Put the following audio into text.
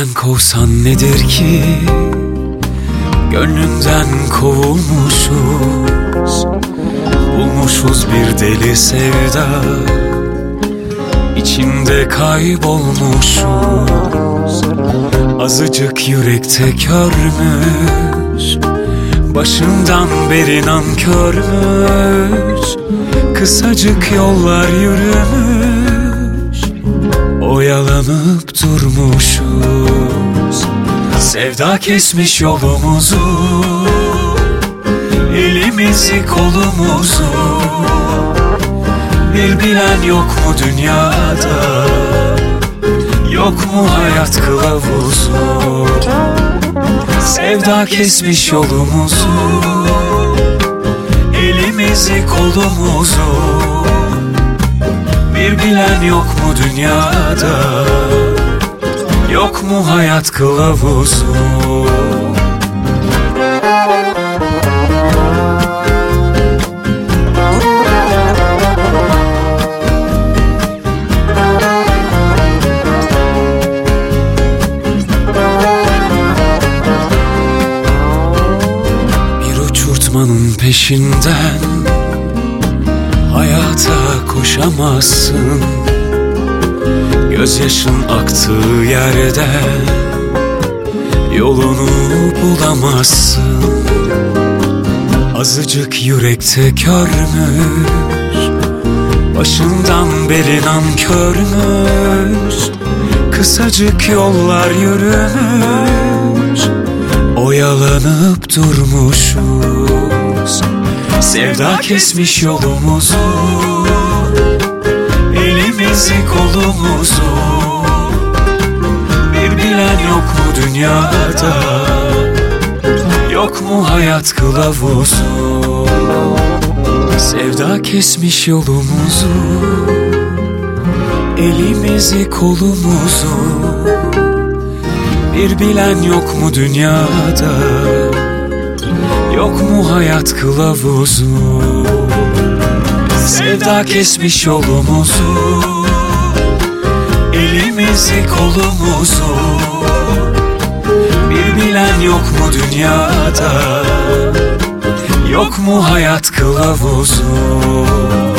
Gönlünden kovsan nedir ki? Gönlünden kovulmuşuz, bulmuşuz bir deli sevda, içinde kaybolmuşuz. Azıcık yürekte körmüş, başından beri nankörmüş. Kısacık yollar yürümüş, oyalanıp durmuşuz. Sevda kesmiş yolumuzu, elimizi kolumuzu. Bir bilen yok mu dünyada, yok mu hayat kılavuzu? Sevda kesmiş yolumuzu, elimizi kolumuzu. Bir bilen yok mu dünyada, yok mu hayat kılavuzu? Bir uçurtmanın peşinden hayata koşamazsın. Gözyaşın aktığı yerde yolunu bulamazsın. Azıcık yürekte körmüş, başından beri nankörmüş. Kısacık yollar yürümüş, oyalanıp durmuşuz. Sevda kesmiş yolumuzu, elimizi kolumuzu. Bir bilen yok mu dünyada, yok mu hayat kılavuzu? Sevda kesmiş yolumuzu, elimizi kolumuzu. Bir bilen yok mu dünyada, yok mu hayat kılavuzu? Sevda kesmiş yolumuzu, elimizi kolumuzu. Bir bilen yok mu dünyada, yok mu hayat kılavuzu?